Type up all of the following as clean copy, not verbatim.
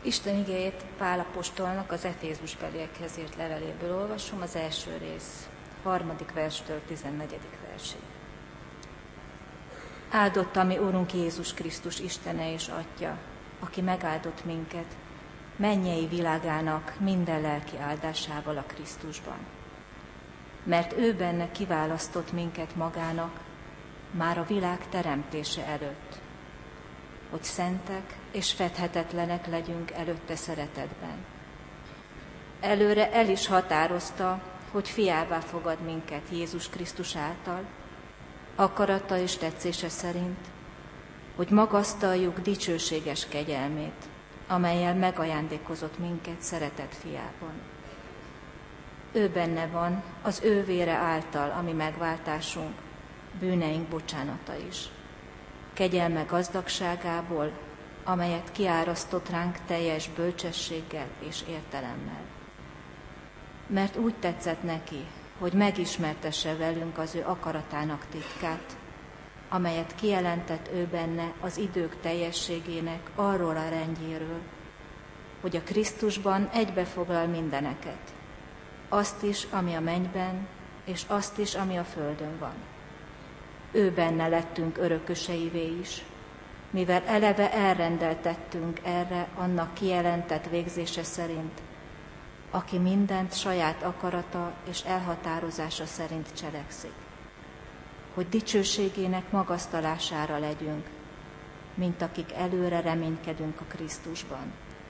Isten igéjét Pál apostolnak az Efézusbeliekhez írt leveléből olvasom, az első rész, 3. verstől 14. versig. Áldott a mi Úrunk Jézus Krisztus Istene és Atya, aki megáldott minket, mennyei világának minden lelki áldásával a Krisztusban. Mert ő benne kiválasztott minket magának már a világ teremtése előtt, hogy szentek és fedhetetlenek legyünk előtte szeretetben. Előre el is határozta, hogy fiává fogad minket Jézus Krisztus által, akarata és tetszése szerint, hogy magasztaljuk dicsőséges kegyelmét, amellyel megajándékozott minket szeretett fiában. Ő benne van, az ő vére által, ami megváltásunk, bűneink bocsánata is. Kegyelme gazdagságából, amelyet kiárasztott ránk teljes bölcsességgel és értelemmel. Mert úgy tetszett neki, hogy megismertesse velünk az ő akaratának titkát, amelyet kijelentett ő benne az idők teljességének arról a rendjéről, hogy a Krisztusban egybefoglal mindeneket, azt is, ami a mennyben, és azt is, ami a földön van. Ő benne lettünk örököseivé is, mivel eleve elrendeltettünk erre annak kijelentett végzése szerint, aki mindent saját akarata és elhatározása szerint cselekszik, hogy dicsőségének magasztalására legyünk, mint akik előre reménykedünk a Krisztusban.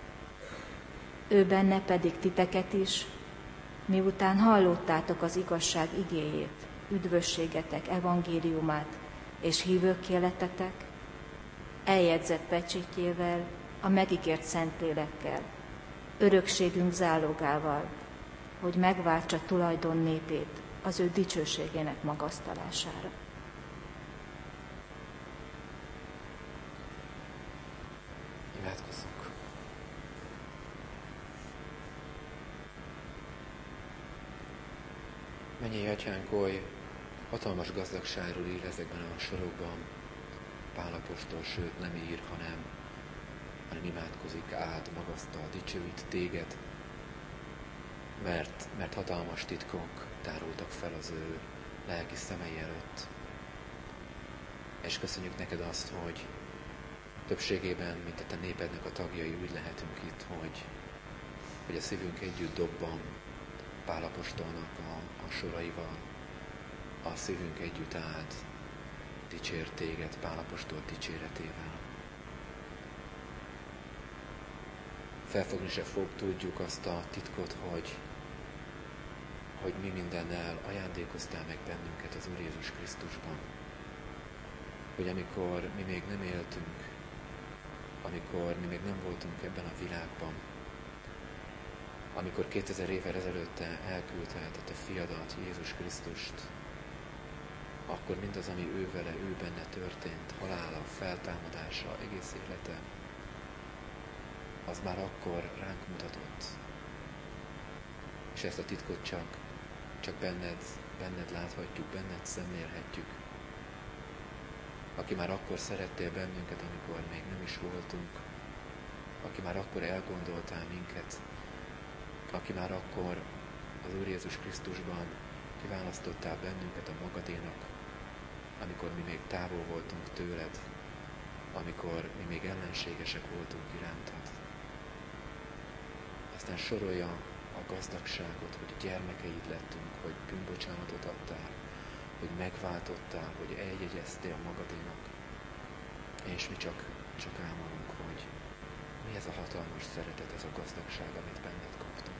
Ő benne pedig titeket is, miután hallottátok az igazság igéjét, üdvösségetek evangéliumát és hívők életetek, eljegyzett pecsétjével, a megígért Szentlélekkel, örökségünk zálogával, hogy megváltsa tulajdon népét az ő dicsőségének magasztalására. Imádkozzunk. Mennyei Atyánk, oly hatalmas gazdagságról ír ezekben a sorokban Pál apostol, sőt nem ír, hanem imádkozik, áld, magasztal, dicsőít téged, mert hatalmas titkok tárultak fel az ő lelki szemei előtt. És köszönjük neked azt, hogy többségében, mint a te népednek a tagjai, úgy lehetünk itt, hogy a szívünk együtt dobban Pál apostolnak a soraival, a szívünk együtt áld, dicsér téged Pál apostol dicséretével. Felfogni se tudjuk azt a titkot, hogy mi mindennel ajándékoztál meg bennünket az Úr Jézus Krisztusban. Hogy amikor mi még nem éltünk, amikor mi még nem voltunk ebben a világban, amikor 2000 évvel ezelőtt elküldted a te fiadat, Jézus Krisztust, akkor mindaz, ami ő vele, ő benne történt, halála, feltámadása, egész élete, az már akkor ránk mutatott. És ezt a titkot csak benned láthatjuk, benned szemlélhetjük. Aki már akkor szerettél bennünket, amikor még nem is voltunk, aki már akkor elgondoltál minket, aki már akkor az Úr Jézus Krisztusban kiválasztottál bennünket a magadénak, amikor mi még távol voltunk tőled, amikor mi még ellenségesek voltunk irántad. Aztán sorolja a gazdagságot, hogy gyermekeid lettünk, hogy bűnbocsánatot adtál, hogy megváltottál, hogy eljegyeztél magadénak, és mi csak álmodunk, hogy mi ez a hatalmas szeretet, ez a gazdagság, amit benned kaptunk.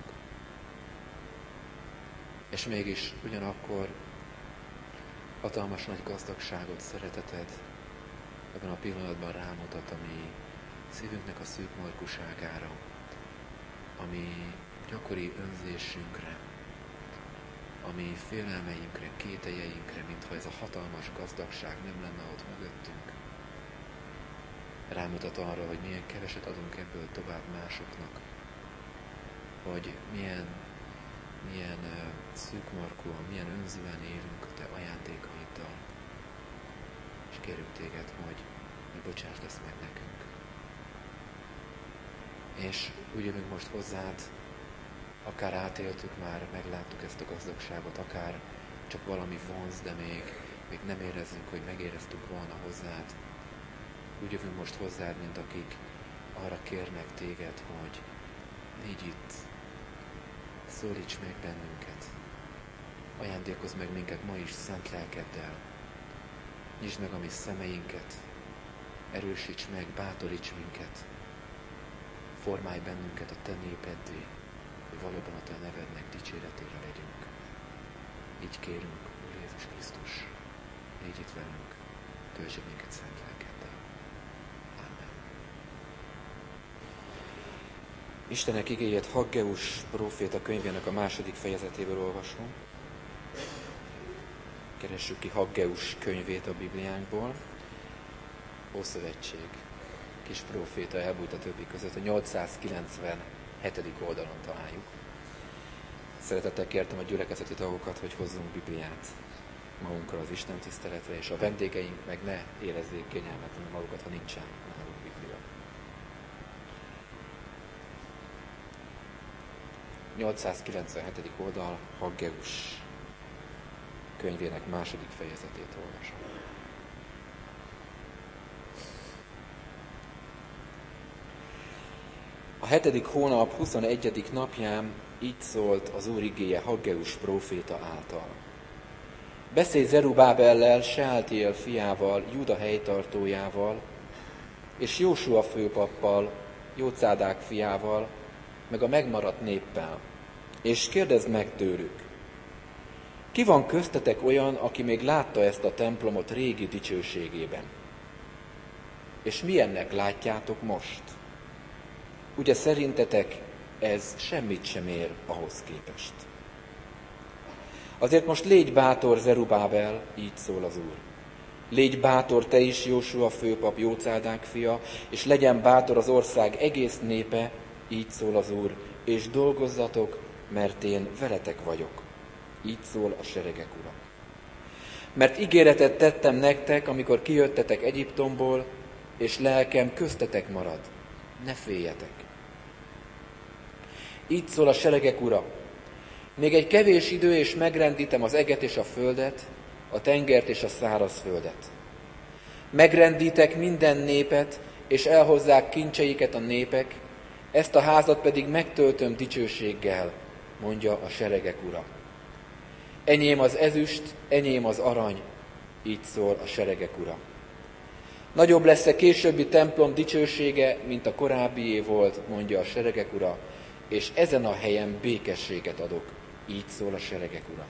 És mégis ugyanakkor hatalmas nagy gazdagságot, szereteted ebben a pillanatban rámutat a mi szívünknek a szűkmarkúságára, ami gyakori önzésünkre, ami félelmeinkre, kételjeinkre, mintha ez a hatalmas gazdagság nem lenne ott mögöttünk. Rámutat arra, hogy milyen keveset adunk ebből tovább másoknak, hogy milyen szűkmarkúan, milyen önzően élünk a te ajándékaiddal. És kérünk téged, hogy bocsásd ezt meg nekünk. És úgy jövünk most hozzád, akár átéltük már, megláttuk ezt a gazdagságot, akár csak valami vonz, de még nem érezzük, hogy megéreztük volna hozzád. Úgy jövünk most hozzád, mint akik arra kérnek téged, hogy légy itt, szólíts meg bennünket, ajándékozz meg minket ma is szent lelkeddel, nyisd meg a mi szemeinket, erősíts meg, bátoríts minket, formálj bennünket a te népeddé, hogy valóban a te nevednek dicséretére legyünk. Így kérünk, Úr Jézus Krisztus, légy itt velünk, töltsd minket szent lelkeddel. Amen. Istenek igéjét Haggeus próféta könyvének a 2. fejezetéből olvasom. Keressük ki Haggeus könyvét a Bibliánkból. Ószövetség, kis próféta, elbújt a többi között, a 897. oldalon találjuk. Szeretettel kértem a gyülekezeti tagokat, hogy hozzunk Bibliát magunkra az Isten tiszteletre, és a vendégeink meg ne érezzék kényelmetlenül magukat, ha nincsen náluk Biblia. 897. oldal, Haggeus könyvének 2. fejezetét olvasom. A 7. hónap 21. napján így szólt az Úr igéje Haggeus próféta által. Beszélj Zerubábellel, Sealtiel fiával, Júda helytartójával, és Jósua főpappal, Jócádák fiával, meg a megmaradt néppel, és kérdezd meg tőlük, ki van köztetek olyan, aki még látta ezt a templomot régi dicsőségében? És milyennek látjátok most? Ugye szerintetek ez semmit sem ér ahhoz képest. Azért most légy bátor, Zerubábel, így szól az Úr. Légy bátor te is, Jósua főpap, Jócádák fia, és legyen bátor az ország egész népe, így szól az Úr, és dolgozzatok, mert én veletek vagyok. Így szól a seregek Ura. Mert ígéretet tettem nektek, amikor kijöttetek Egyiptomból, és lelkem köztetek marad. Ne féljetek. Így szól a seregek Ura. Még egy kevés idő, és megrendítem az eget és a földet, a tengert és a szárazföldet. Megrendítek minden népet, és elhozzák kincseiket a népek, ezt a házat pedig megtöltöm dicsőséggel, mondja a seregek Ura. Enyém az ezüst, enyém az arany, így szól a seregek Ura. Nagyobb lesz a későbbi templom dicsősége, mint a korábbié volt, mondja a seregek Ura, és ezen a helyen békességet adok, így szól a seregek Ura.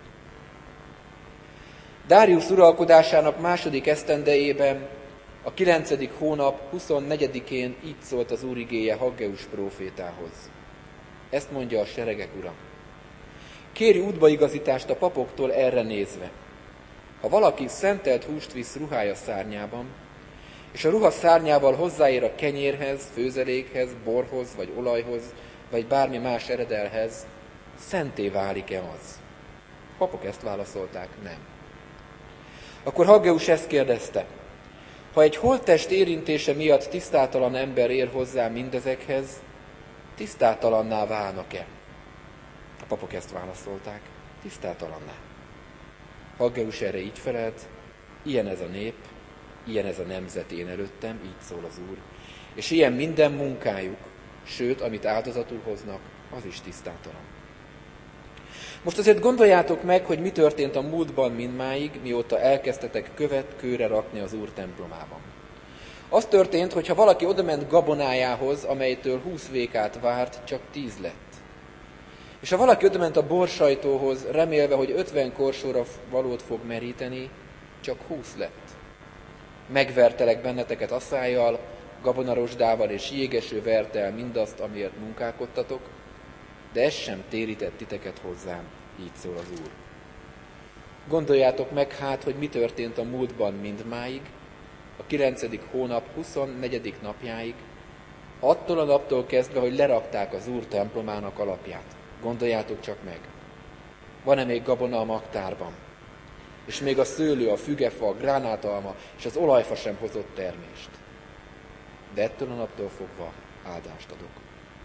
Dáriusz uralkodásának 2. esztendejében, a 9. hónap 24-én így szólt az Úr igéje Haggeus prófétához. Ezt mondja a seregek Ura. Kéri útbaigazítást a papoktól erre nézve. Ha valaki szentelt húst visz ruhája szárnyában, és a ruha szárnyával hozzáér a kenyérhez, főzelékhez, borhoz, vagy olajhoz, vagy bármi más eredelhez, szenté válik-e az? A papok ezt válaszolták, nem. Akkor Haggeus ezt kérdezte, ha egy holttest érintése miatt tisztátalan ember ér hozzá mindezekhez, tisztátalanná válnak-e? A papok ezt válaszolták, tisztátalanná. Haggeus erre így felelt, ilyen ez a nép, ilyen ez a nemzet én előttem, így szól az Úr, és ilyen minden munkájuk, sőt, amit áldozatul hoznak, az is tisztátalan. Most azért gondoljátok meg, hogy mi történt a múltban mindmáig, mióta elkezdtetek követ kőre rakni az Úr templomában. Az történt, hogy ha valaki odament gabonájához, amelytől 20 vékát várt, csak 10 lett. És ha valaki odament a borsajtóhoz, remélve, hogy 50 korsóra valót fog meríteni, csak 20 lett. Megvertelek benneteket aszályjal, gabonarosdával és jégeső vertel mindazt, amiért munkálkodtatok, de ez sem térített titeket hozzám, így szól az Úr. Gondoljátok meg hát, hogy mi történt a múltban mindmáig, a 9. hónap 24. napjáig, attól a naptól kezdve, hogy lerakták az Úr templomának alapját. Gondoljátok csak meg. Van-e még gabona a magtárban? És még a szőlő, a fügefa, a gránátalma és az olajfa sem hozott termést. De ettől a naptól fogva áldást adok.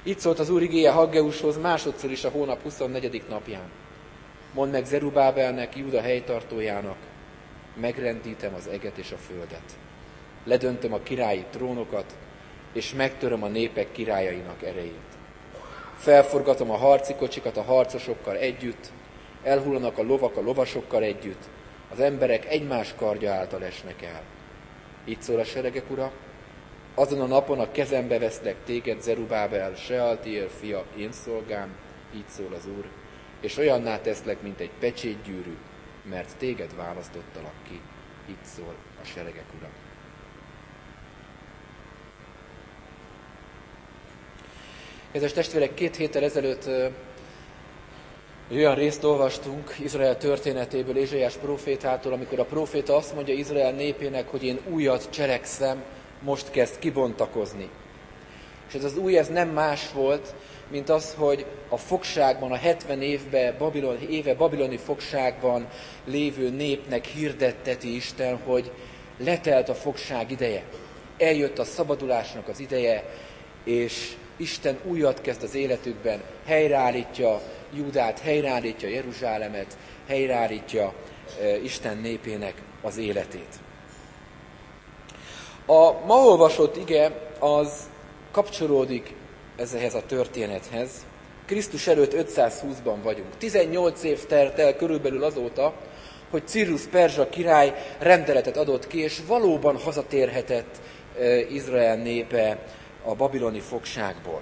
Így szólt az Úr igéje Haggeushoz másodszor is a hónap 24. napján. Mondd meg Zerubábelnek, Júda helytartójának, megrendítem az eget és a földet. Ledöntöm a királyi trónokat, és megtöröm a népek királyainak erejét. Felforgatom a harci kocsikat a harcosokkal együtt, elhullanak a lovak a lovasokkal együtt, az emberek egymás kardja által esnek el. Így szól a seregek Ura, azon a napon a kezembe veszlek téged, Zerubábel, Sealtiel fia, én szolgám, így szól az Úr, és olyanná teszlek, mint egy pecsétgyűrű, mert téged választottalak ki, így szól a seregek Ura. Kedves testvérek, 2 héttel ezelőtt egy olyan részt olvastunk Izrael történetéből, Ézsaiás prófétától, amikor a próféta azt mondja Izrael népének, hogy én újat cselekszem, most kezd kibontakozni. És ez az új, ez nem más volt, mint az, hogy a fogságban, a 70 éve babiloni fogságban lévő népnek hirdetteti Isten, hogy letelt a fogság ideje. Eljött a szabadulásnak az ideje, és Isten újat kezd az életükben, helyreállítja Júdát, helyreállítja Jeruzsálemet, helyreállítja Isten népének az életét. A ma olvasott ige az kapcsolódik ehhez a történethez. Krisztus előtt 520-ban vagyunk. 18 év telt el körülbelül azóta, hogy Cyrus perzsa király rendeletet adott ki, és valóban hazatérhetett Izrael népe a babiloni fogságból.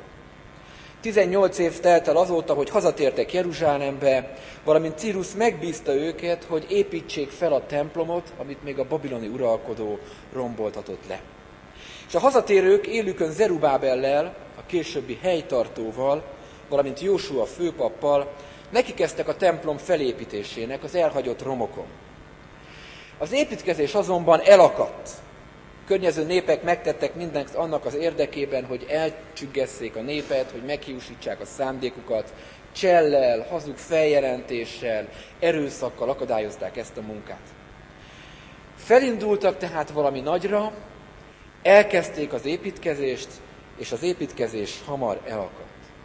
18 év telt el azóta, hogy hazatértek Jeruzsálembe, valamint Cyrus megbízta őket, hogy építsék fel a templomot, amit még a babiloni uralkodó romboltatott le. És a hazatérők élükön Zerubábellel, a későbbi helytartóval, valamint Jósua főpappal nekikezdtek a templom felépítésének az elhagyott romokon. Az építkezés azonban elakadt. Környező népek megtettek mindent annak az érdekében, hogy elcsüggesszék a népet, hogy meghiúsítsák a szándékukat, csellel, hazug feljelentéssel, erőszakkal akadályozták ezt a munkát. Felindultak tehát valami nagyra, elkezdték az építkezést, és az építkezés hamar elakadt.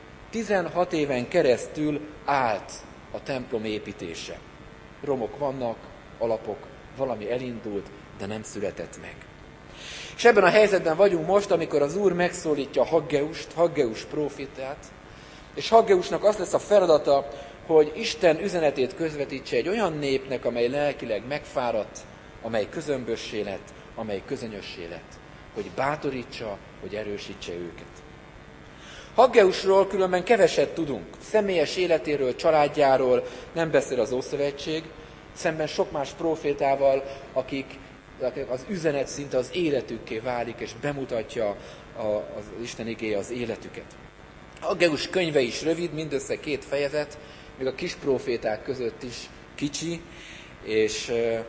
16 éven keresztül állt a templom építése. Romok vannak, alapok, valami elindult, de nem született meg. És ebben a helyzetben vagyunk most, amikor az Úr megszólítja Haggeus prófétát, és Haggeusnak az lesz a feladata, hogy Isten üzenetét közvetítse egy olyan népnek, amely lelkileg megfáradt, amely közömbössé lett, amely közönyössé lett, hogy bátorítsa, hogy erősítse őket. Haggeusról különben keveset tudunk. Személyes életéről, családjáról nem beszél az Ószövetség, szemben sok más prófétával, akik az üzenet szinte az életükké válik, és bemutatja az Isten igéje az életüket. Haggeus könyve is rövid, mindössze 2 fejezet, még a kis próféták között is kicsi, és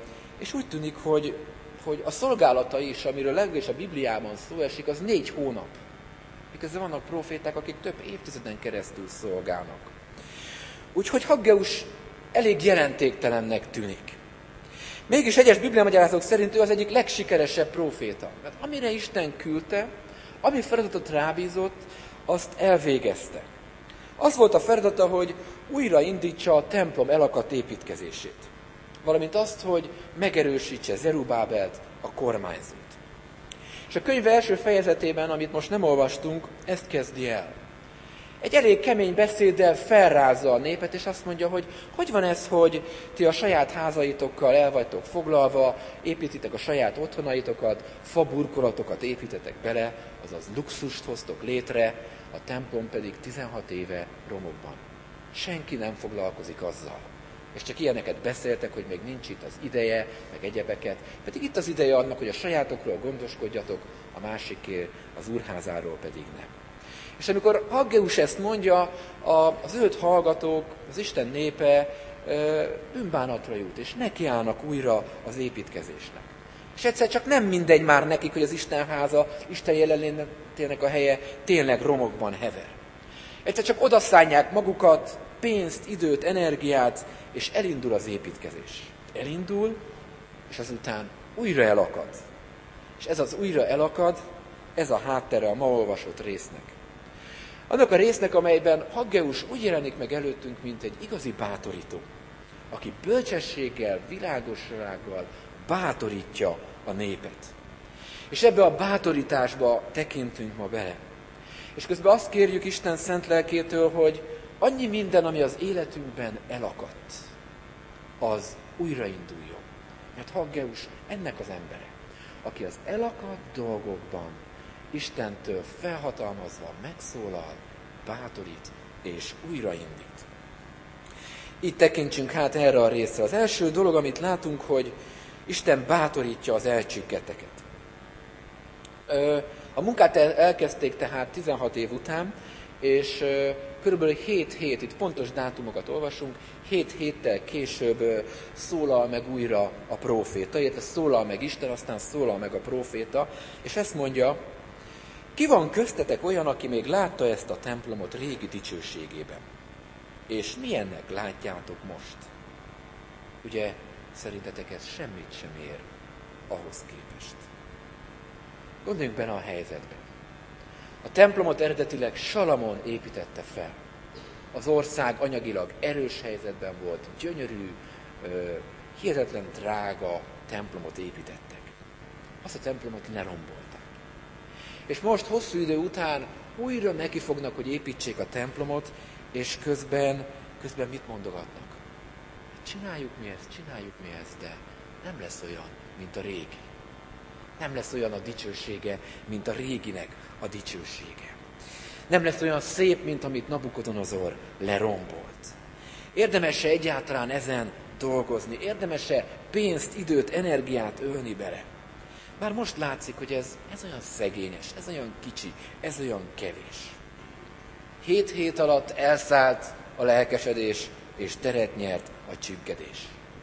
úgy tűnik, hogy a szolgálata is, amiről legalábbis a Bibliában szó esik, az 4 hónap. Miközben vannak próféták, akik több évtizeden keresztül szolgálnak. Úgyhogy Haggeus elég jelentéktelennek tűnik. Mégis egyes bibliamagyarázók szerint ő az egyik legsikeresebb próféta. Mert amire Isten küldte, ami feladatot rábízott, azt elvégezte. Az volt a feladata, hogy újraindítsa a templom elakadt építkezését. Valamint azt, hogy megerősítse Zerubábelt, a kormányzót. És a könyv első fejezetében, amit most nem olvastunk, ezt kezdi el. Egy elég kemény beszéddel felrázza a népet, és azt mondja, hogy van ez, hogy ti a saját házaitokkal el vagytok foglalva, építitek a saját otthonaitokat, faburkolatokat építetek bele, azaz luxust hoztok létre, a templom pedig 16 éve romokban. Senki nem foglalkozik azzal. És csak ilyeneket beszéltek, hogy még nincs itt az ideje, meg egyebeket. Pedig itt az ideje annak, hogy a sajátokról gondoskodjatok, a másikért, az úrházáról pedig nem. És amikor Haggeus ezt mondja, az őt hallgatók, az Isten népe bűnbánatra jut, és nekiállnak újra az építkezésnek. És egyszer csak nem mindegy már nekik, hogy az Isten háza, Isten jelenlétének a helye tényleg romokban hever. Egyszer csak odaszánják magukat, pénzt, időt, energiát, és elindul az építkezés. Elindul, és azután újra elakad. És ez az újra elakad, ez a háttere a ma olvasott résznek. Annak a résznek, amelyben Haggeus úgy jelenik meg előttünk, mint egy igazi bátorító, aki bölcsességgel, világossággal bátorítja a népet. És ebbe a bátorításba tekintünk ma bele. És közben azt kérjük Isten szent lelkétől, hogy annyi minden, ami az életünkben elakadt, az újrainduljon. Mert Haggeus ennek az embere, aki az elakadt dolgokban Istentől felhatalmazva megszólal, bátorít és újraindít. Így tekintsünk hát erre a részre. Az első dolog, amit látunk, hogy Isten bátorítja az elcsüggedteket. A munkát elkezdték tehát 16 év után, és körülbelül 7 hét, itt pontos dátumokat olvasunk, 7 héttel később szólal meg újra a próféta, illetve szólal meg Isten, aztán szólal meg a próféta, és ezt mondja, ki van köztetek olyan, aki még látta ezt a templomot régi dicsőségében? És milyennek látjátok most? Ugye, szerintetek ez semmit sem ér ahhoz képest. Gondoljunk benne a helyzetbe. A templomot eredetileg Salamon építette fel. Az ország anyagilag erős helyzetben volt, gyönyörű, hihetetlen drága templomot építettek. Azt a templomot lerombolták. És most hosszú idő után újra neki fognak, hogy építsék a templomot, és közben mit mondogatnak? Csináljuk mi ezt, de nem lesz olyan, mint a régi. Nem lesz olyan a dicsősége, mint a réginek a dicsősége. Nem lesz olyan szép, mint amit Nabukodonozor lerombolt. Érdemes-e egyáltalán ezen dolgozni? Érdemes-e pénzt, időt, energiát ölni bele? Már most látszik, hogy ez olyan szegényes, ez olyan kicsi, ez olyan kevés. 7 hét alatt elszállt a lelkesedés, és teret nyert a csüggedés.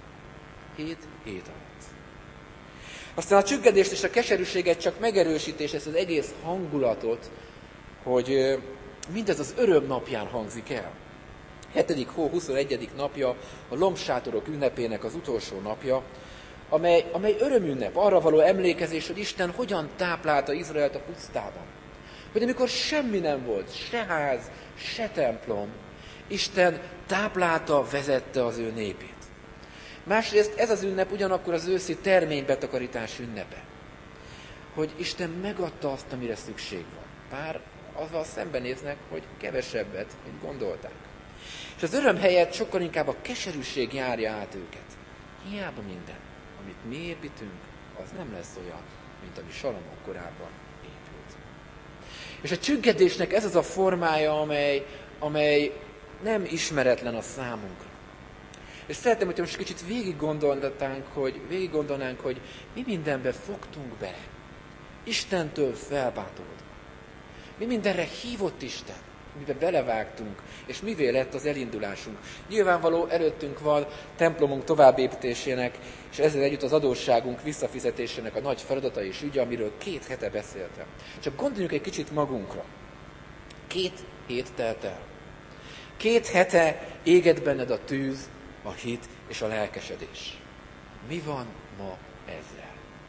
7 hét alatt. Aztán a csüggedést és a keserűséget csak megerősítés, ezt az egész hangulatot, hogy mindez az öröm napján hangzik el. 7. hó 21. napja, a lombsátorok ünnepének az utolsó napja, amely örömünnep, arra való emlékezés, hogy Isten hogyan táplálta Izraelt a pusztában. Hogy amikor semmi nem volt, se ház, se templom, Isten táplálta, vezette az ő népét. Másrészt ez az ünnep ugyanakkor az őszi terménybetakarítás ünnepe. Hogy Isten megadta azt, amire szükség van. Bár azzal szembenéznek, hogy kevesebbet, mint gondolták. És az öröm helyett sokkal inkább a keserűség járja át őket. Hiába minden, amit mi építünk, az nem lesz olyan, mint ami Salamon korábban épült. És a csüggedésnek ez az a formája, amely nem ismeretlen a számunkra. És szeretném, hogy most kicsit végig gondolnánk, hogy mi mindenbe fogtunk bele. Istentől felbátorodva. Mi mindenre hívott Isten, miben belevágtunk, és mivé lett az elindulásunk. Nyilvánvaló előttünk van templomunk továbbépítésének, és ezzel együtt az adósságunk visszafizetésének a nagy feladata és ügye, amiről 2 hete beszéltem. Csak gondoljunk egy kicsit magunkra. 2 hét telt el. 2 hete égett benned a tűz, a hit és a lelkesedés. Mi van ma ezzel?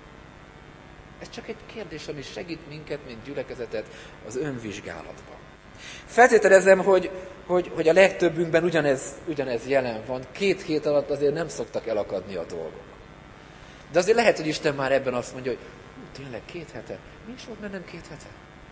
Ez csak egy kérdés, ami segít minket, mint gyülekezetet az önvizsgálatban. Feltételezem, hogy a legtöbbünkben ugyanez jelen van. 2 hét alatt azért nem szoktak elakadni a dolgok. De azért lehet, hogy Isten már ebben azt mondja, hogy tényleg 2 hete? Mi is volt bennem 2 hete?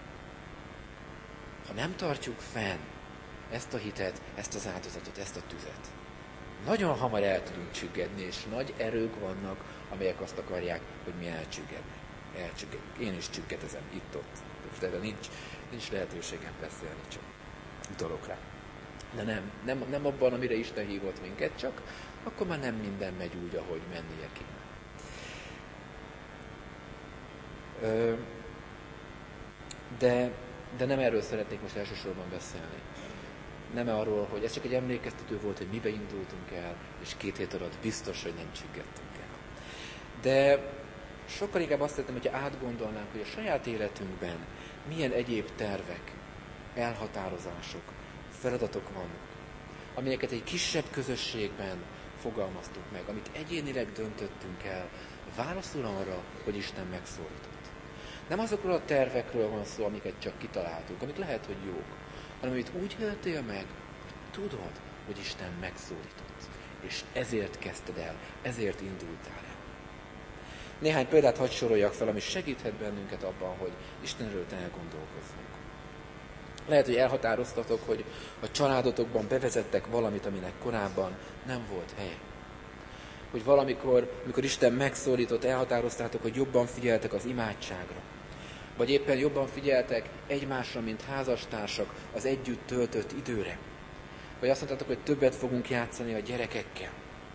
Ha nem tartjuk fenn ezt a hitet, ezt az áldozatot, ezt a tüzet, nagyon hamar el tudunk csüggedni, és nagy erők vannak, amelyek azt akarják, hogy mi elcsüggednek. Én is csüggedezem itt-ott. Most erre nincs lehetőségem beszélni, csak utalok rá. De nem abban, amire Isten hívott minket, csak akkor már nem minden megy úgy, ahogy mennie kéne. De nem erről szeretnék most elsősorban beszélni. Nem arról, hogy ez csak egy emlékeztető volt, hogy mibe indultunk el, és 2 hét alatt biztos, hogy nem csüggedtünk el. De sokkal inkább azt szeretném, hogyha átgondolnánk, hogy a saját életünkben milyen egyéb tervek, elhatározások, feladatok vannak, amelyeket egy kisebb közösségben fogalmaztunk meg, amit egyénileg döntöttünk el, válaszul arra, hogy Isten megszólított. Nem azokról a tervekről van szó, amiket csak kitaláltunk, amik lehet, hogy jók, hanem amit úgy éltél meg, hogy tudod, hogy Isten megszólított. És ezért kezdted el, ezért indultál el. Néhány példát hadd soroljak fel, ami segíthet bennünket abban, hogy Istenről elgondolkozzunk. Lehet, hogy elhatároztatok, hogy a családotokban bevezettek valamit, aminek korábban nem volt helye. Hogy valamikor, amikor Isten megszólított, elhatároztátok, hogy jobban figyeltek az imádságra. Vagy éppen jobban figyeltek egymásra, mint házastársak az együtt töltött időre. Vagy azt mondtátok, hogy többet fogunk játszani a gyerekekkel.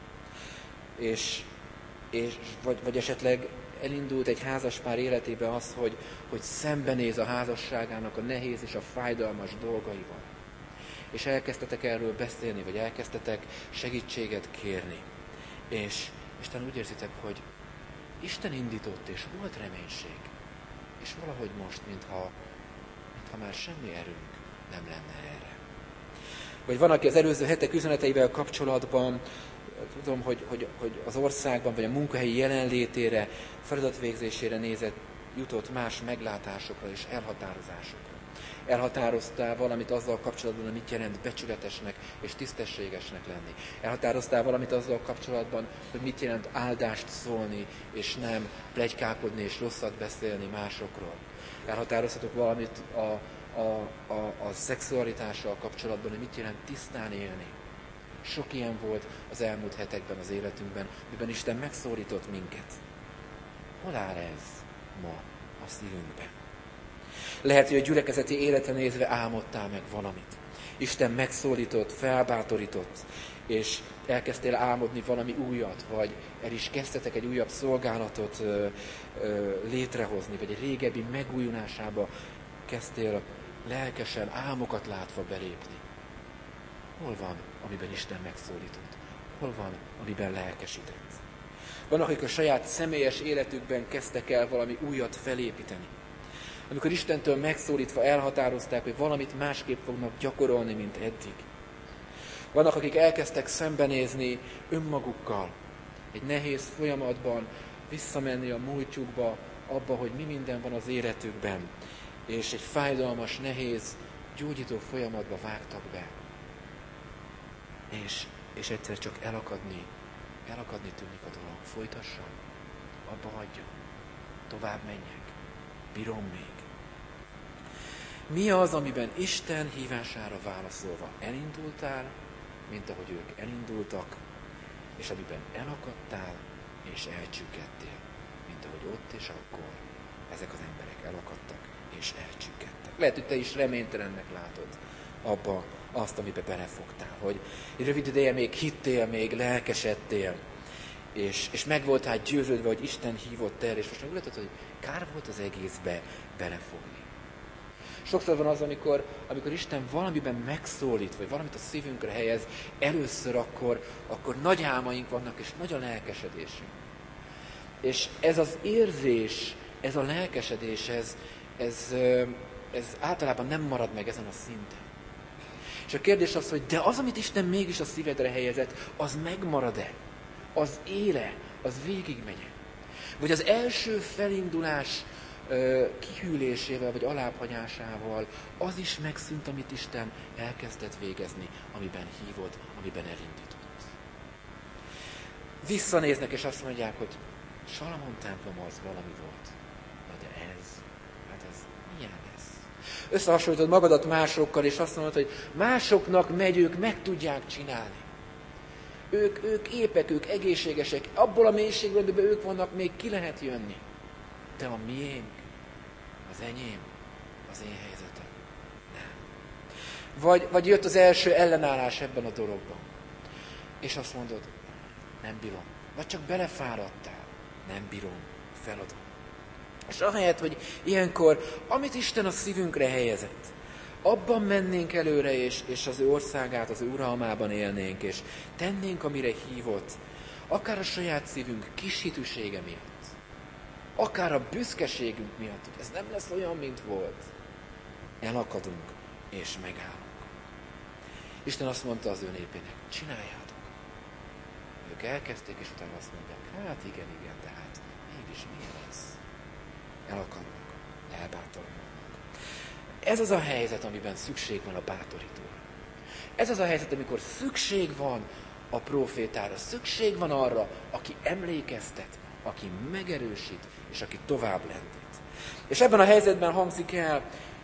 Vagy esetleg elindult egy házaspár életébe az, hogy szembenéz a házasságának a nehéz és a fájdalmas dolgaival. És elkezdtetek erről beszélni, vagy elkezdtetek segítséget kérni. És Isten úgy érzitek, hogy Isten indított, és volt reménység. És valahogy most, mintha már semmi erőnk nem lenne erre. Vagy van, aki az előző hetek üzeneteivel kapcsolatban, tudom, hogy az országban, vagy a munkahelyi jelenlétére, feladatvégzésére jutott más meglátásokra és elhatározásokra. Elhatároztál valamit azzal kapcsolatban, hogy mit jelent becsületesnek és tisztességesnek lenni. Elhatároztál valamit azzal kapcsolatban, hogy mit jelent áldást szólni, és nem pletykálkodni és rosszat beszélni másokról. Elhatároztatok valamit a szexualitással kapcsolatban, hogy mit jelent tisztán élni. Sok ilyen volt az elmúlt hetekben az életünkben, miben Isten megszólított minket. Hol áll ez ma a szívünkben? Lehet, hogy a gyülekezeti életre nézve álmodtál meg valamit. Isten megszólított, felbátorított, és elkezdtél álmodni valami újat, vagy el is kezdtetek egy újabb szolgálatot létrehozni, vagy egy régebbi megújulásába kezdtél lelkesen, álmokat látva belépni. Hol van, amiben Isten megszólított? Hol van, amiben lelkesített? Vannak, akik a saját személyes életükben kezdtek el valami újat felépíteni. Amikor Istentől megszólítva elhatározták, hogy valamit másképp fognak gyakorolni, mint eddig. Vannak, akik elkezdtek szembenézni önmagukkal, egy nehéz folyamatban visszamenni a múltjukba, abba, hogy mi minden van az életükben, és egy fájdalmas, nehéz, gyógyító folyamatba vágtak be. És egyszer csak elakadni tűnik a dolog. Folytassam, abba hagyjam, tovább menjek, bírom még. Mi az, amiben Isten hívására válaszolva elindultál, mint ahogy ők elindultak, és amiben elakadtál és elcsüggedtél, mint ahogy ott és akkor ezek az emberek elakadtak és elcsüggedtek. Lehet, hogy te is reménytelennek látod abba azt, amiben belefogtál, hogy egy rövid ideje még hittél, még lelkesedtél, és meg voltál győződve, hogy Isten hívott el, és most meg látod, hogy kár volt az egészbe belefogni. Sokszor van az, amikor Isten valamiben megszólít, vagy valamit a szívünkre helyez, először akkor nagy álmaink vannak, és nagy a lelkesedésünk. És ez az érzés, ez a lelkesedés, ez általában nem marad meg ezen a szinten. És a kérdés az, hogy de az, amit Isten mégis a szívedre helyezett, az megmarad-e? Az éle, az végigmegy-e? Vagy az első felindulás kihűlésével, vagy alábbhagyásával az is megszűnt, amit Isten elkezdett végezni, amiben hívott, amiben elindított. Visszanéznek, és azt mondják, hogy Salamon templom az valami volt. Na de ez milyen ez? Összehasonlítod magadat másokkal, és azt mondod, hogy másoknak megy, ők meg tudják csinálni. Ők épek, ők egészségesek, abból a mélységből, amiben ők vannak, még ki lehet jönni. De a miénk, az enyém, az én helyzetem. Nem. Vagy jött az első ellenállás ebben a dologban. És azt mondod, nem bírom. Vagy csak belefáradtál. Nem bírom, feladom. És ahelyett, hogy ilyenkor, amit Isten a szívünkre helyezett, abban mennénk előre, és az ő országát, az ő uralmában élnénk, és tennénk, amire hívott, akár a saját szívünk kis hitűsége miatt, akár a büszkeségünk miatt, hogy ez nem lesz olyan, mint volt, elakadunk és megállunk. Isten azt mondta az ő népének, csináljátok. Ők elkezdték, és utána azt mondják, hát igen, de hát mégis milyen lesz? Elakadnak. elbátorulnak. Ez az a helyzet, amiben szükség van a bátorítóra. Ez az a helyzet, amikor szükség van a prófétára, szükség van arra, aki emlékeztet, aki megerősít, és aki tovább lendít. És ebben a helyzetben hangzik el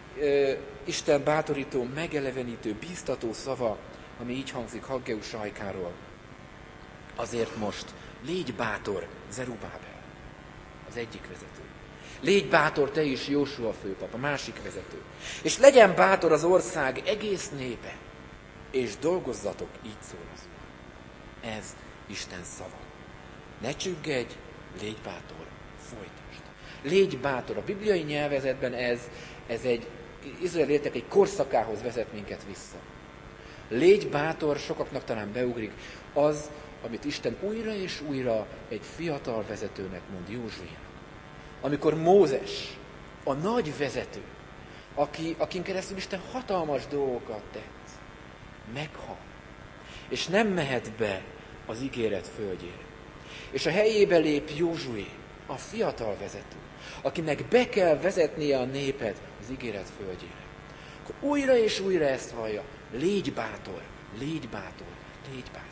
Isten bátorító, megelevenítő, bíztató szava, ami így hangzik Haggeu sajkáról. Azért most légy bátor, Zerubábel, az egyik vezető. Légy bátor te is, Jósua főpap, a másik vezető. És legyen bátor az ország egész népe, és dolgozzatok, így szól az Úr. Ez Isten szava. Ne csüggedj, légy bátor, folytasd. Légy bátor. A bibliai nyelvezetben ez egy izraelitek egy korszakához vezet minket vissza. Légy bátor, sokaknak talán beugrik, az, amit Isten újra és újra egy fiatal vezetőnek mond, Józsuénak. Amikor Mózes, a nagy vezető, akin keresztül Isten hatalmas dolgokat tett, meghal, és nem mehet be az ígéret földjére. És a helyébe lép Józsué, a fiatal vezető, akinek be kell vezetnie a népet az ígéret földjére. Akkor újra és újra ezt hallja, légy bátor, légy bátor, légy bátor.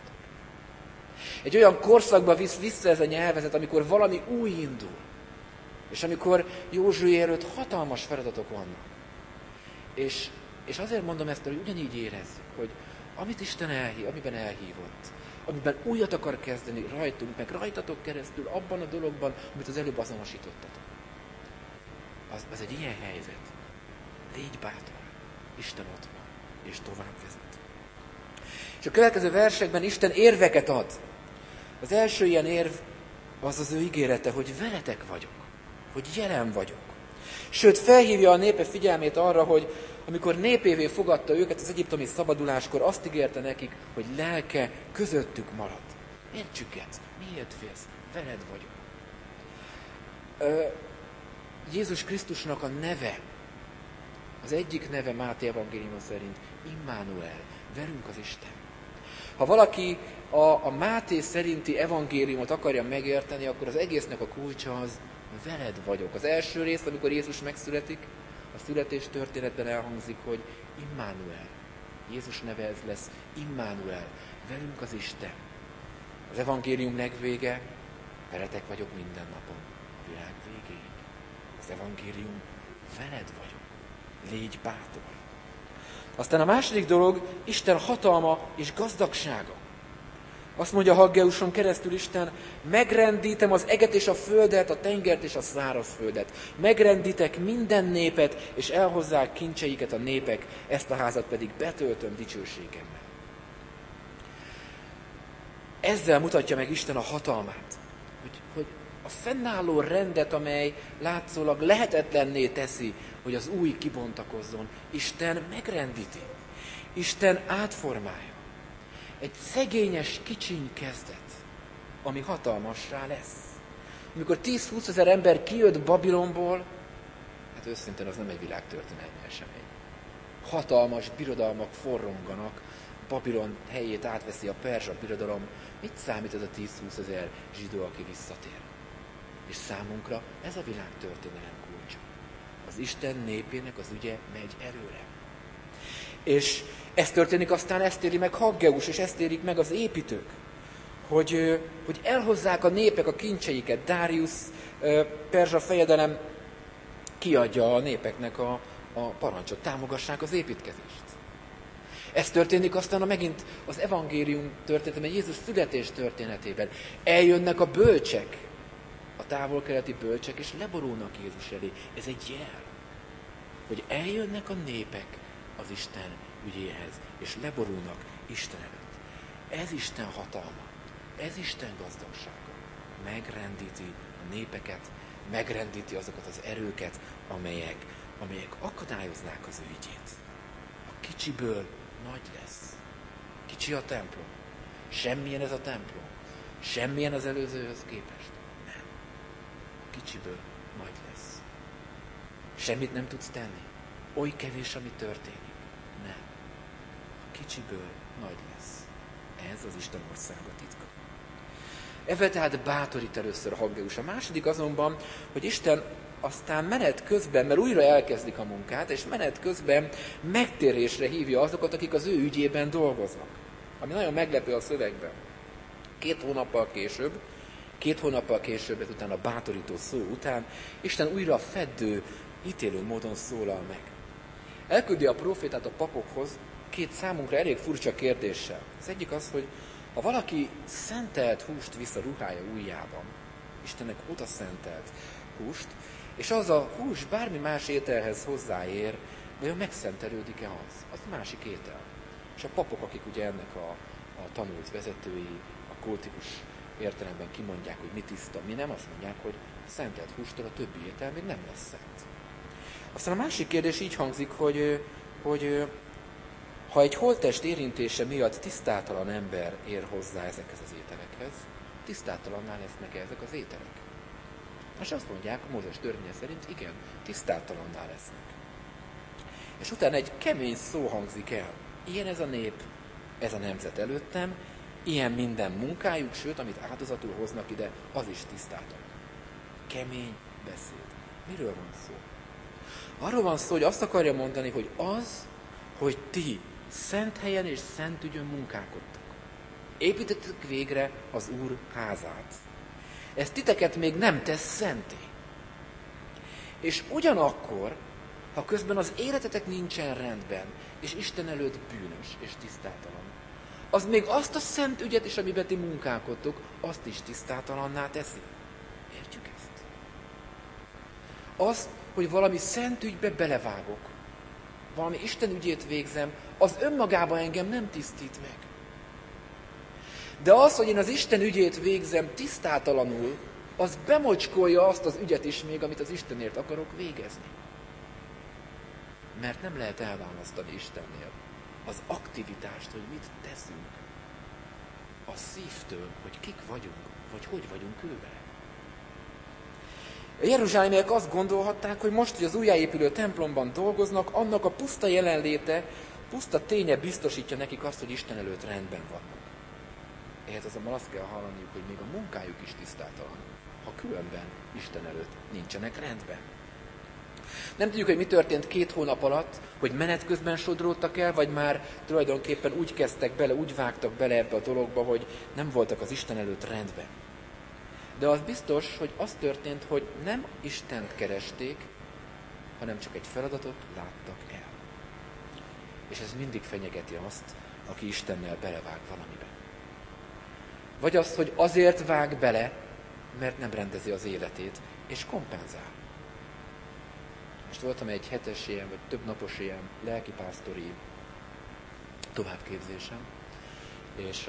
Egy olyan korszakba visz vissza ez a nyelvezet, amikor valami új indul, és amikor Józsué előtt hatalmas feladatok vannak. És azért mondom ezt, hogy ugyanígy érezzük, hogy amit Isten amiben elhívott, amiben újat akar kezdeni rajtunk, meg rajtatok keresztül, abban a dologban, amit az előbb azonosítottatok. Az egy ilyen helyzet. Légy bátor. Isten ott van, és tovább vezet. És a következő versekben Isten érveket ad. Az első ilyen érv az az ő ígérete, hogy veletek vagyok, hogy jelen vagyok. Sőt, felhívja a népe figyelmét arra, hogy amikor népévé fogadta őket az egyiptomi szabaduláskor, azt ígérte nekik, hogy lelke közöttük marad. Miért csüggedsz? Miért félsz? Veled vagyok. Jézus Krisztusnak a neve, az egyik neve Máté evangéliuma szerint Immanuel, velünk az Isten. Ha valaki a Máté szerinti evangéliumot akarja megérteni, akkor az egésznek a kulcsa az veled vagyok. Az első rész, amikor Jézus megszületik, a születés történetben elhangzik, hogy Immanuel. Jézus neve ez lesz, Immanuel, velünk az Isten. Az evangélium legvége, veletek vagyok minden napon, a világ végéig. Az evangélium, veled vagyok, légy bátor. Aztán a második dolog, Isten hatalma és gazdagsága. Azt mondja Haggeuson keresztül Isten, megrendítem az eget és a földet, a tengert és a szárazföldet. Megrendítek minden népet, és elhozzák kincseiket a népek, ezt a házat pedig betöltöm dicsőségemmel. Ezzel mutatja meg Isten a hatalmát, hogy a fennálló rendet, amely látszólag lehetetlenné teszi, hogy az új kibontakozzon, Isten megrendíti. Isten átformálja. Egy szegényes, kicsiny kezdet, ami hatalmassá lesz. Amikor 10-20 ezer ember kijött Babilonból, hát őszintén az nem egy világtörténelmi esemény. Hatalmas birodalmak forronganak, Babilon helyét átveszi a perzsa birodalom. Mit számít ez a 10-20 ezer zsidó, aki visszatér? És számunkra ez a világtörténelem kulcsa. Az Isten népének az ügye megy előre. És ez történik, aztán ezt éri meg Haggeus, és ezt érik meg az építők, hogy elhozzák a népek a kincseiket. Dárius perzsa fejedelem kiadja a népeknek a parancsot, támogassák az építkezést. Ez történik aztán megint az evangélium történetében, Jézus születés történetében. Eljönnek a bölcsek, a távol-keleti bölcsek, és leborulnak Jézus elé. Ez egy jel, hogy eljönnek a népek az Isten ügyéhez, és leborulnak Isten előtt. Ez Isten hatalma, ez Isten gazdagsága. Megrendíti a népeket, megrendíti azokat az erőket, amelyek akadályoznák az ő ügyét. A kicsiből nagy lesz. Kicsi a templom. Semmilyen ez a templom. Semmilyen az előzőhöz képest. Nem. A kicsiből nagy lesz. Semmit nem tudsz tenni. Oly kevés, ami történik. Nem. A kicsiből nagy lesz. Ez az Isten országa titka. Ebben tehát bátorít először Haggeus. A második azonban, hogy Isten aztán menet közben, mert újra elkezdik a munkát, és menet közben megtérésre hívja azokat, akik az ő ügyében dolgoznak. Ami nagyon meglepő a szövegben. 2 hónappal később, ezután a bátorító szó után, Isten újra feddő, ítélő módon szólal meg. Elküldi a prófétát a papokhoz 2 számunkra elég furcsa kérdéssel. Az egyik az, hogy ha valaki szentelt húst visz a ruhája ujjában, Istennek oda szentelt húst, és az a hús bármi más ételhez hozzáér, vajon megszentelődik-e az? Az másik étel. És a papok, akik ugye ennek a tanult vezetői, a kultikus értelemben kimondják, hogy mi tiszta, mi nem, azt mondják, hogy szentelt hústól a többi étel még nem lesz szent. Aztán a másik kérdés így hangzik, hogy ha egy holttest érintése miatt tisztátalan ember ér hozzá ezekhez az ételekhez, tisztátalanná lesznek ezek az ételek? És azt mondják, Mózes törvénye szerint igen, tisztátalanná lesznek. És utána egy kemény szó hangzik el. Ilyen ez a nép, ez a nemzet előttem, ilyen minden munkájuk, sőt, amit áldozatul hoznak ide, az is tisztátalan. Kemény beszéd. Miről van szó? Arról van szó, hogy azt akarja mondani, hogy az, hogy ti szent helyen és szent ügyön munkálkodtok. Építettük végre az Úr házát. Ez titeket még nem tesz szenté. És ugyanakkor, ha közben az életetek nincsen rendben, és Isten előtt bűnös és tisztátalan, az még azt a szent ügyet is, amiben ti munkálkodtok, azt is tisztátalanná teszi. Értjük ezt? Az, hogy valami szent ügybe belevágok, valami Isten ügyét végzem, az önmagában engem nem tisztít meg. De az, hogy én az Isten ügyét végzem tisztátalanul, az bemocskolja azt az ügyet is még, amit az Istenért akarok végezni. Mert nem lehet elválasztani Istennél az aktivitást, hogy mit teszünk, a szívtől, hogy kik vagyunk, vagy hogy vagyunk ővele. A jeruzsálemiek azt gondolhatták, hogy most, hogy az újjáépülő templomban dolgoznak, annak a puszta jelenléte, puszta ténye biztosítja nekik azt, hogy Isten előtt rendben vannak. Ehhez azonban azt kell hallaniuk, hogy még a munkájuk is tisztátalan, ha különben Isten előtt nincsenek rendben. Nem tudjuk, hogy mi történt 2 hónap alatt, hogy menet közben sodródtak el, vagy már tulajdonképpen úgy kezdtek bele, úgy vágtak bele ebbe a dologba, hogy nem voltak az Isten előtt rendben. De az biztos, hogy az történt, hogy nem Istent keresték, hanem csak egy feladatot láttak el. És ez mindig fenyegeti azt, aki Istennel belevág valamibe. Vagy azt, hogy azért vág bele, mert nem rendezi az életét, és kompenzál. Most voltam egy 7-es ilyen, vagy több napos ilyen lelkipásztori továbbképzésem, és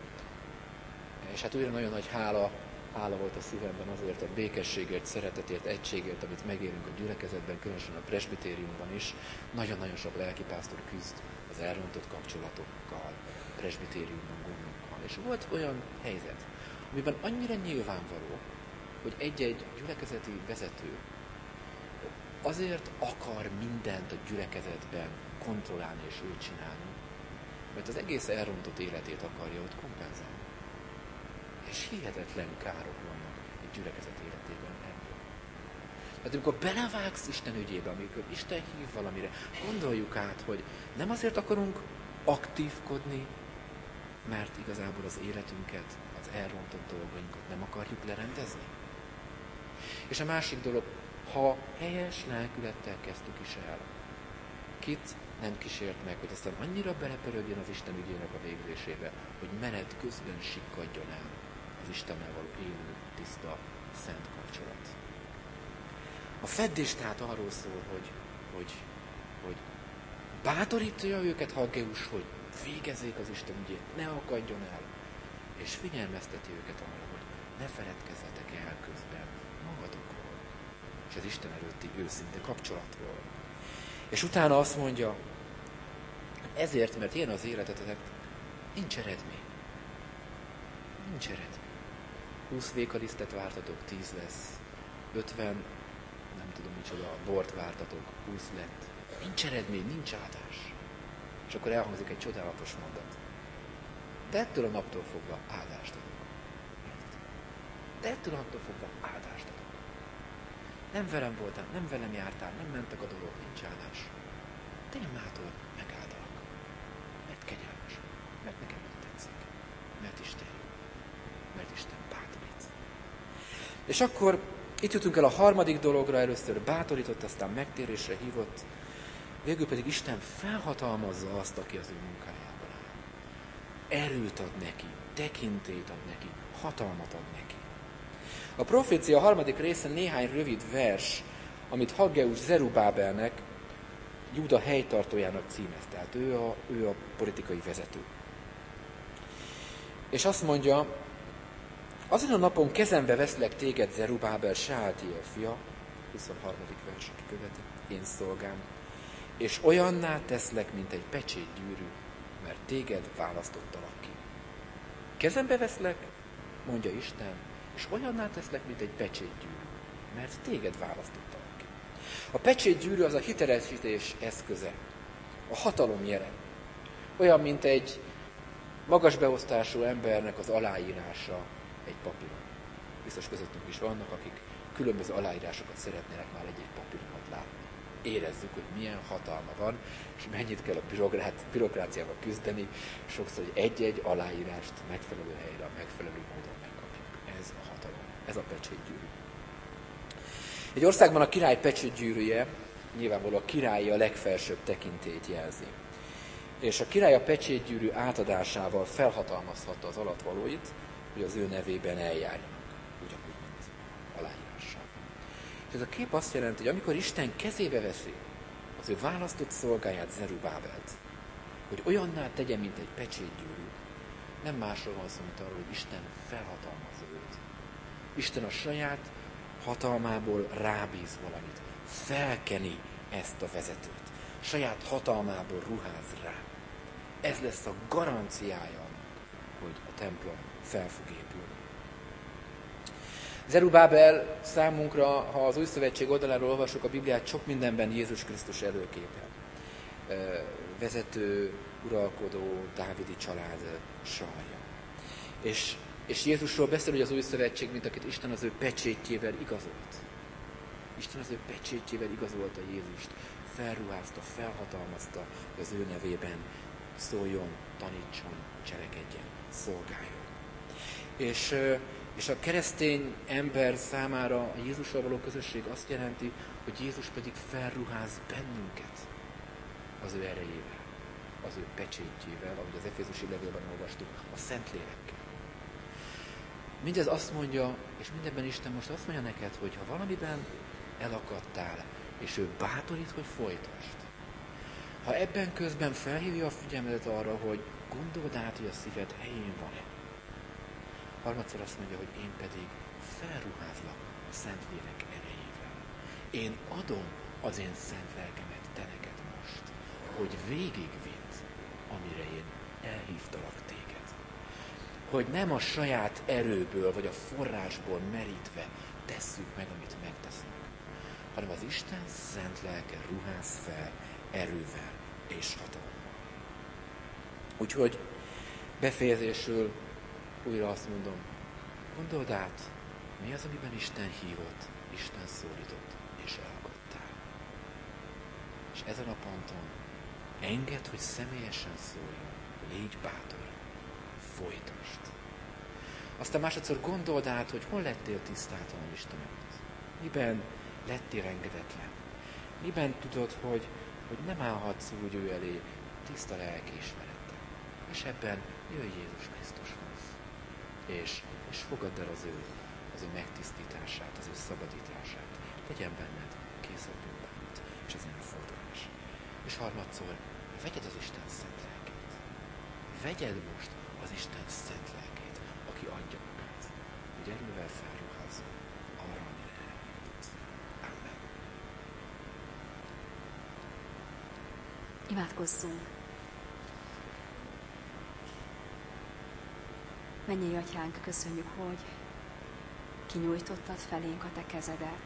hát újra nagyon nagy hála volt a szívemben azért a békességért, szeretetért, egységért, amit megélünk a gyülekezetben, különösen a presbitériumban is. Nagyon-nagyon sok lelkipásztor küzd az elrontott kapcsolatokkal, presbitériumban gondokkal. És volt olyan helyzet, amiben annyira nyilvánvaló, hogy egy-egy gyülekezeti vezető azért akar mindent a gyülekezetben kontrollálni és úgy csinálni, mert az egész elrontott életét akarja ott kompenzálni. És hihetetlen károk vannak egy gyülekezet életében ebből. Tehát amikor belevágsz Isten ügyébe, amikor Isten hív valamire, gondoljuk át, hogy nem azért akarunk aktívkodni, mert igazából az életünket, az elrontott dolgainkat nem akarjuk lerendezni. És a másik dolog, ha helyes lelkülettel kezdtük is el, kit nem kísért meg, hogy aztán annyira belepörögjön az Isten ügyének a végzésébe, hogy menet közben sikkadjon el az Istennel való élő, tiszta, szent kapcsolat. A feddés tehát arról szól, hogy bátorítja őket Haggeus, hogy végezzék az Isten ügyét, ne akadjon el, és figyelmezteti őket arra, hogy ne feledkezzetek el közben magatokról, és az Isten előtti őszinte kapcsolatról. És utána azt mondja, ezért, mert ilyen az életetek, nincs eredmény. Nincs eredmény. 20 vékalisztet vártatok, 10 lesz. 50, nem tudom micsoda, bort vártatok, 20 lett. Nincs eredmény, nincs áldás. És akkor elhangzik egy csodálatos mondat. De ettől a naptól fogva áldást adok. De ettől a naptól fogva áldást adok. Nem velem voltál, nem velem jártál, nem mentek a dolgok, nincs áldás. De én mától megáldalak. Mert kegyelmes, mert nekem úgy tetszik. Mert Isten jó, mert Isten bátorít. És akkor itt jutunk el a harmadik dologra, először bátorított, aztán megtérésre hívott, végül pedig Isten felhatalmazza azt, aki az ő munkájában áll. Erőt ad neki, tekintélyt ad neki, hatalmat ad neki. A profécia harmadik része néhány rövid vers, amit Haggeus Zerubábelnek, Júda helytartójának címez. Tehát ő a politikai vezető. És azt mondja, azon a napon kezembe veszlek téged, Zerubábel, Sealtiel fia, 23. vers, aki követi, én szolgám, és olyanná teszlek, mint egy pecsétgyűrű, mert téged választottalak ki. Kezembe veszlek, mondja Isten, és olyanná teszlek, mint egy pecsétgyűrű, mert téged választottalak ki. A pecsétgyűrű az a hitelesítés eszköze, a hatalom jele. Olyan, mint egy magas beosztású embernek az aláírása egy papíron. Biztos közöttünk is vannak, akik különböző aláírásokat szeretnének már egy papíronot látni. Érezzük, hogy milyen hatalma van, és mennyit kell a bürokráciával küzdeni, sokszor, hogy egy-egy aláírást megfelelő helyre, megfelelő módon megkapjuk. Ez a hatalom, ez a pecsétgyűrű. Egy országban a király pecsétgyűrűje nyilvánvalóan a királyi a legfelsőbb tekintélyt jelzi. És a király a pecsétgyűrű átadásával felhatalmazhatta az alatvalóit, hogy az ő nevében eljárjanak, ugyanúgy, mint aláírással. És ez a kép azt jelenti, hogy amikor Isten kezébe veszi az ő választott szolgáját, Zerubábelt, hogy olyanná tegye, mint egy pecsétgyűrű, nem másról van szó, mint arról, hogy Isten felhatalmazza őt. Isten a saját hatalmából rábíz valamit, felkeni ezt a vezetőt, saját hatalmából ruház rá. Ez lesz a garanciája annak, hogy a templom fel fog épülni. Zerubábel számunkra, ha az Új Szövetség oldaláról olvasok a Bibliát, sok mindenben Jézus Krisztus előképe. Vezető, uralkodó, dávidi család sarja. És Jézusról beszél, hogy az Új Szövetség, mint akit Isten az ő pecsétjével igazolt. Isten az ő pecsétjével igazolta Jézust, felruházta, felhatalmazta, hogy az ő nevében szóljon, tanítson, cselekedjen, szolgáljon. És a keresztény ember számára a Jézussal való közösség azt jelenti, hogy Jézus pedig felruház bennünket az ő erejével, az ő pecsétjével, ahogy az Efézusi levélben olvastuk, a Szentlélekkel. Mindez azt mondja, és mindenben Isten most azt mondja neked, hogy ha valamiben elakadtál, és ő bátorít, hogy folytasd. Ha ebben közben felhívja a figyelmedet arra, hogy gondold át, hogy a szíved helyén van-e. Harmadszor azt mondja, hogy én pedig felruházlak a Szentlélek erejével. Én adom az én szent lelkemet te neked most, hogy végigvidd, amire én elhívtalak téged. Hogy nem a saját erőből, vagy a forrásból merítve tesszük meg, amit megteszünk, hanem az Isten szent lelke ruház fel erővel és hatalommal. Úgyhogy befejezésül újra azt mondom, gondold át, mi az, amiben Isten hívott, Isten szólított, és elakadtál. És ezen a ponton engedd, hogy személyesen szóljon, légy bátor, folytasd. Aztán másodszor gondold át, hogy hol lettél tisztátalan Isten előtt. Miben lettél engedetlen. Miben tudod, hogy nem állhatsz úgy ő elé tiszta lelkiismerettel. És ebben jöjj Jézus Krisztushoz. És fogadd el az ő megtisztítását, az ő szabadítását. Legyen benned kész a bűnbánat és az elfordulás. És harmadszor, vegyed az Isten szent lelkét. Vegyed most az Isten szent lelkét, aki adja magát, hogy erővel felruházzon arra, amire elhívott. Amen. Imádkozzunk! Mennyei Atyánk, köszönjük, hogy kinyújtottad felénk a te kezedet,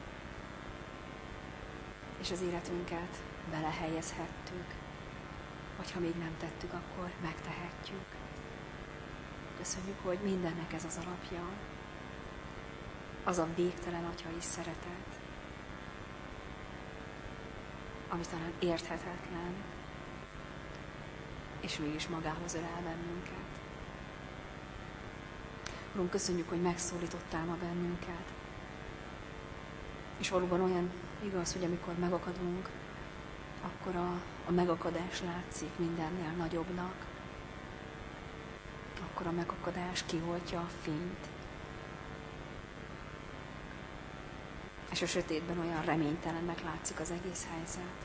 és az életünket belehelyezhettük, vagy ha még nem tettük, akkor megtehetjük. Köszönjük, hogy mindennek ez az alapja, az a végtelen atyai szeretet, ami talán érthetetlen, és mégis magához ölel bennünket. Urunk, köszönjük, hogy megszólítottál ma bennünket. És valóban olyan igaz, hogy amikor megakadunk, akkor a megakadás látszik mindennél nagyobbnak. Akkor a megakadás kioltja a fényt. És a sötétben olyan reménytelennek látszik az egész helyzet.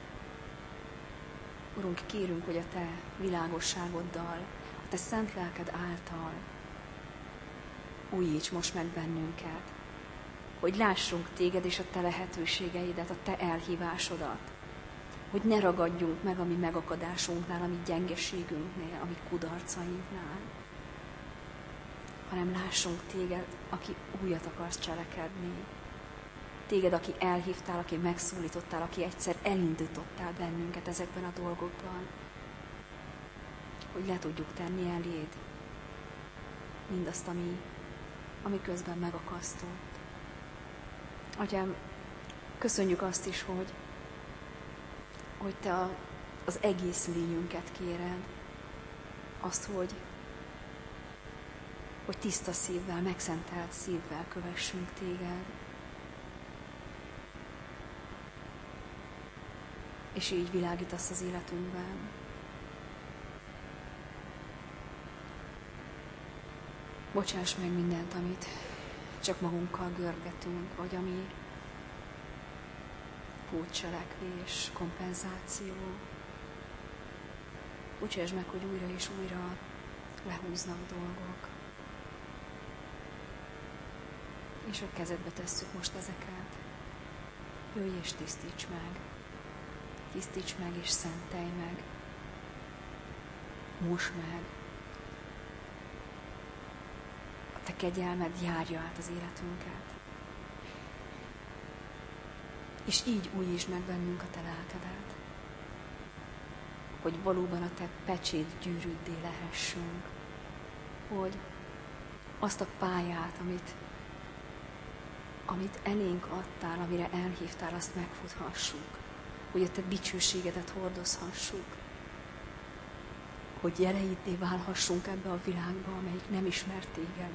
Urunk, kérünk, hogy a Te világosságoddal, a Te szent lelked által újíts most meg bennünket, hogy lássunk Téged és a Te lehetőségeidet, a Te elhívásodat, hogy ne ragadjunk meg a mi megakadásunknál, a mi gyengeségünknél, a mi kudarcainknál, hanem lássunk Téged, aki újat akarsz cselekedni. Téged, aki elhívtál, aki megszólítottál, aki egyszer elindítottál bennünket ezekben a dolgokban, hogy le tudjuk tenni eléd mindazt, ami közben megakasztott. Atyám, köszönjük azt is, hogy Te az egész lényünket kéred, azt, hogy tiszta szívvel, megszentelt szívvel kövessünk Téged. És így világítasz az életünkben. Bocsáss meg mindent, amit csak magunkkal görgetünk, vagy ami pótcselekvés, kompenzáció. Bocsáss meg, hogy újra és újra lehúznak dolgok. És a kezedbe tesszük most ezeket. Jöjj és tisztíts meg. Tisztíts meg és szentelj meg. Mosd meg. A Te kegyelmed járja át az életünket. És így újítsd meg bennünk a Te lelkedet. Hogy valóban a Te pecsét gyűrűddé lehessünk. Hogy azt a pályát, amit elénk adtál, amire elhívtál, azt megfuthassuk. Hogy a Te dicsőségedet hordozhassuk. Hogy jeleiddé válhassunk ebbe a világba, amelyik nem ismer Téged.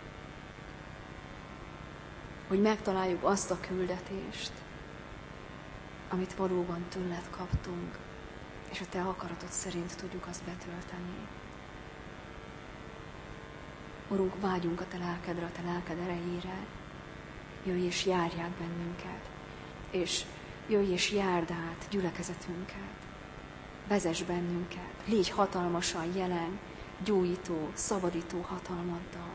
Hogy megtaláljuk azt a küldetést, amit valóban tőled kaptunk, és a Te akaratod szerint tudjuk azt betölteni. Urunk, vágyunk a Te lelkedre, a Te lelked erejére. Jöjj és járj át bennünket, és jöjj és járd át gyülekezetünket. Vezess bennünket, légy hatalmasan jelen, gyógyító, szabadító hatalmaddal.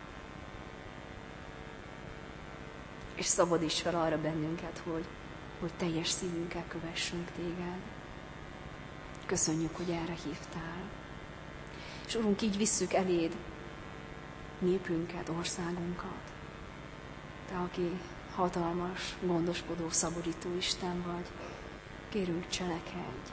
És szabadíts fel arra bennünket, hogy teljes szívünkkel kövessünk Téged. Köszönjük, hogy erre hívtál. És Urunk, így visszük eléd népünket, országunkat. Te, aki hatalmas, gondoskodó, szabadító Isten vagy, kérünk, cselekedj,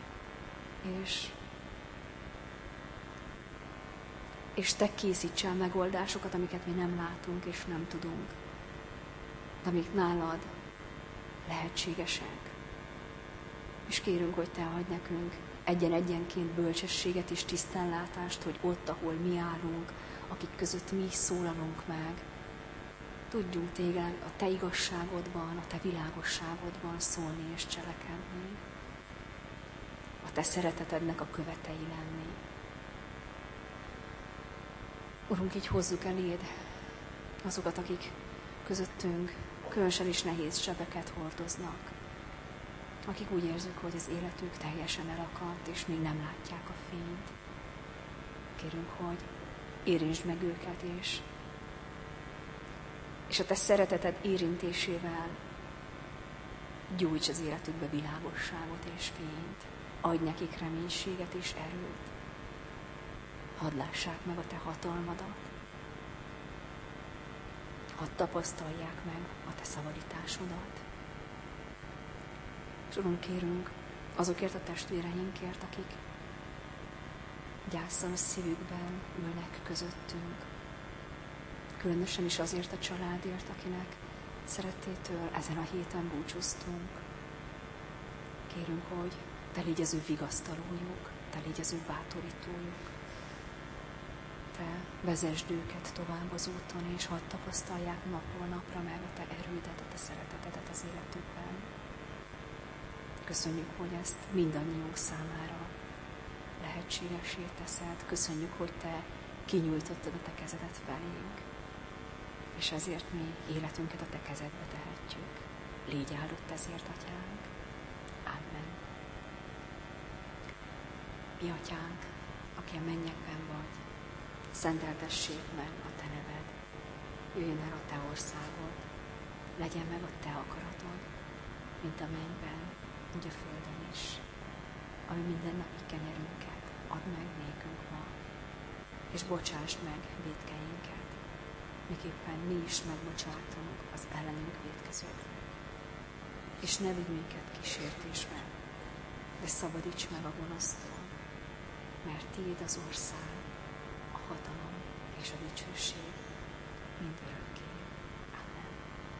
és Te készíts el megoldásokat, amiket mi nem látunk és nem tudunk, de amik nálad lehetségesek. És kérünk, hogy Te adj nekünk egyen-egyenként bölcsességet és tisztánlátást, hogy ott, ahol mi állunk, akik között mi szólalunk meg, tudjunk Téged a Te igazságodban, a Te világosságodban szólni és cselekedni. A Te szeretetednek a követei lenni. Urunk, így hozzuk eléd azokat, akik közöttünk különösen is nehéz sebeket hordoznak, akik úgy érzik, hogy az életük teljesen elakadt, és még nem látják a fényt. Kérünk, hogy érintsd meg őket, és a Te szereteted érintésével gyújts az életükbe világosságot és fényt. Adj nekik reménységet és erőt. Hadd lássák meg a Te hatalmadat. Hadd tapasztalják meg a Te szabadításodat. És Urunk, kérünk azokért a testvéreinkért, akik gyászsal a szívükben ülnek közöttünk. Különösen is azért a családért, akinek szerettétől ezen a héten búcsúztunk. Kérünk, hogy Te légy az ő vigasztalójuk, Te légy az ő bátorítójuk. Te vezesd őket tovább az úton, és hadd tapasztalják napról napra meg a Te erődet, a Te szeretetedet az életükben. Köszönjük, hogy ezt mindannyiunk számára lehetségessé teszed. Köszönjük, hogy Te kinyújtottad a Te kezedet felénk, és ezért mi életünket a Te kezedbe tehetjük. Légy áldott ezért, Atyánk. Amen. Mi Atyánk, aki a mennyekben vagy, szenteltessék meg a Te neved. Jöjjön el a Te országod, legyen meg a Te akaratod, mint a mennyben, úgy a földön is. Ami mindennapi kenyerünket add meg nékünk ma, és bocsásd meg vétkeinket, miképpen mi is megbocsátunk az ellenünk vétkezőknek. És ne vigy minket kísértésbe, de szabadíts meg a gonosztól, mert Tiéd az ország, a hatalom és a dicsőség mind örökké.